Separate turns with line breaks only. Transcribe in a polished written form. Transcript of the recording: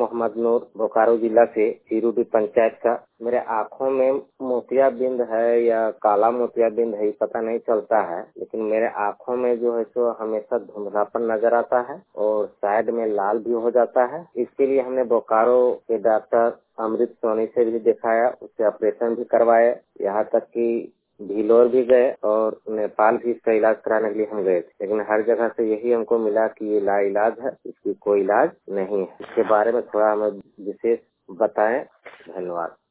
मोहम्मद नूर, बोकारो जिला से, चिरुडी पंचायत का। मेरे आँखों में मोतियाबिंद है या काला मोतियाबिंद है, पता नहीं चलता है, लेकिन मेरे आँखों में जो है सो हमेशा धुंधलापन नजर आता है और साइड में लाल भी हो जाता है। इसके लिए हमने बोकारो के डॉक्टर अमृत सोनी से भी दिखाया, उससे ऑपरेशन भी करवाया, यहाँ तक कि भीलोर भी गए और नेपाल भी इसका इलाज कराने के लिए हम गए थे, लेकिन हर जगह से यही हमको मिला कि ये लाइलाज है, इसकी कोई इलाज नहीं है। इसके बारे में थोड़ा हमें विशेष बताएं। धन्यवाद।